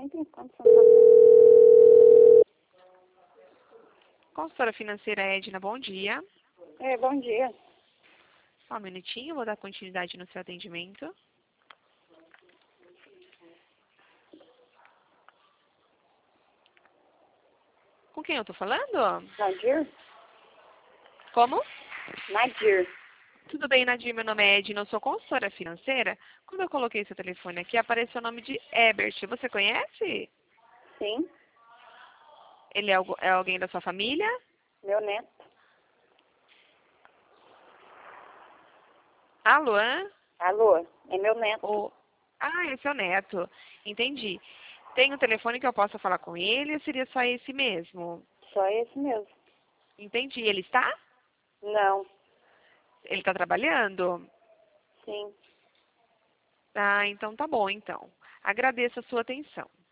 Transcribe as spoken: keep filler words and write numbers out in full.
Nem tem condição de... Consultora financeira Edna, bom dia. É, bom dia. Só um minutinho, vou dar continuidade no seu atendimento. Com quem eu tô falando? Nadir? Como? Nadir. Tudo bem, Nadir? Meu nome é Edna, eu sou consultora financeira. Quando eu coloquei seu telefone aqui, apareceu o nome de Ebert. Você conhece? Sim, Ele é, algu- é alguém da sua família? meu neto. Alô? hã? Alô, é meu neto. Ô, Ah, é seu neto. Entendi. Tem um telefone que eu possa falar com ele ou seria só esse mesmo? Só esse mesmo. Entendi. Ele está? Não, Ele está trabalhando? sim. Ah, então tá bom, então. Agradeço a sua atenção.